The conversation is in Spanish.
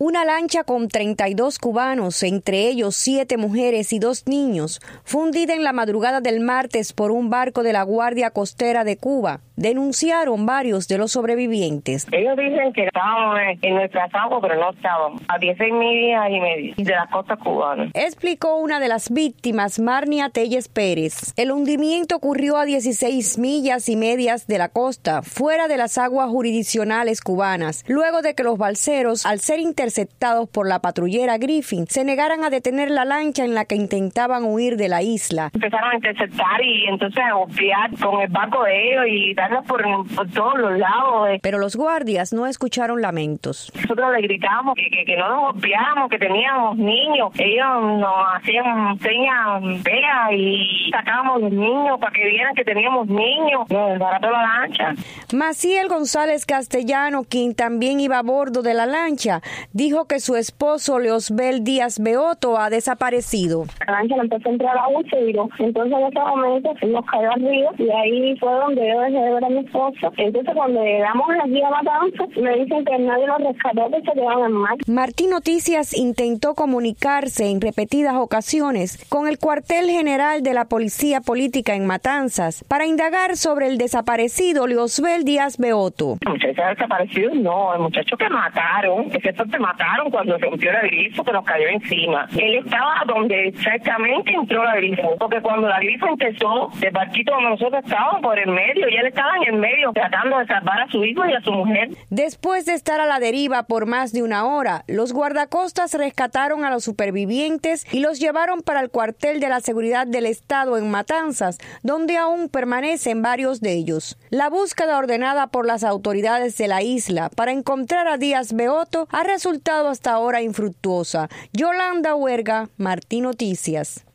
Una lancha con 32 cubanos, entre ellos 7 mujeres y 2 niños, fue hundida en la madrugada del martes por un barco de la Guardia Costera de Cuba, denunciaron varios de los sobrevivientes. Ellos dicen que estábamos en nuestras aguas, pero no estábamos a 16 millas y media de las costas cubanas. Explicó una de las víctimas, Marnia Telles Pérez. El hundimiento ocurrió a 16 millas y medias de la costa, fuera de las aguas jurisdiccionales cubanas, luego de que los balseros, al ser interceptados por la patrullera Griffin, se negaran a detener la lancha en la que intentaban huir de la isla. Empezaron a interceptar y entonces a golpear con el barco de ellos y darnos por todos los lados. Pero los guardias no escucharon lamentos. Nosotros le gritábamos que no nos golpeáramos, que teníamos niños. Ellos nos hacían señas feas y sacábamos los niños para que vieran que teníamos niños. Nos desbarató la lancha. Maciel González Castellano, quien también iba a bordo de la lancha, dijo que su esposo Leosbel Díaz Beoto ha desaparecido. La lancha empezó a entrar agua y se viró. Entonces en ese momento nos cayó al río y ahí fue donde yo dejé de ver a mi esposo. Entonces cuando llegamos aquí a Matanzas me dicen que nadie los rescató, que se quedaron en mar. Martín Noticias intentó comunicarse en repetidas ocasiones con el cuartel general de la Policía Política en Matanzas para indagar sobre el desaparecido Leosbel Díaz Beoto. El muchacho desaparecido no, el muchacho que mataron, que mataron cuando se rompió el grifo que nos cayó encima. Él estaba donde exactamente entró la grifo, porque cuando la grifo empezó, el barquito donde nosotros estábamos por el medio, y él estaba en el medio tratando de salvar a su hijo y a su mujer. Después de estar a la deriva por más de una hora, los guardacostas rescataron a los supervivientes y los llevaron para el cuartel de la Seguridad del Estado en Matanzas, donde aún permanecen varios de ellos. La búsqueda ordenada por las autoridades de la isla para encontrar a Díaz Beoto ha resultado hasta ahora infructuosa. Yolanda Huerga, Martín Noticias.